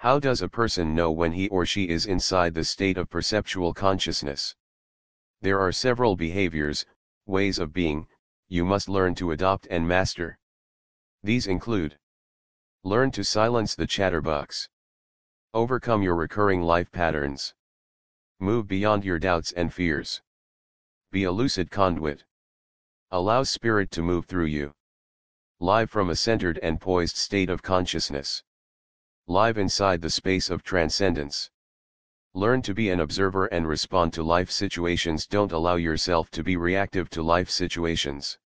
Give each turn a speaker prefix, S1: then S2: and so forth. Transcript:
S1: How does a person know when he or she is inside the state of perceptual consciousness? There are several behaviors, ways of being, you must learn to adopt and master. These include: learn to silence the chatterbox. Overcome your recurring life patterns. Move beyond your doubts and fears. Be a lucid conduit. Allow spirit to move through you. Live from a centered and poised state of consciousness. Live inside the space of transcendence. Learn to be an observer and respond to life situations. Don't allow yourself to be reactive to life situations.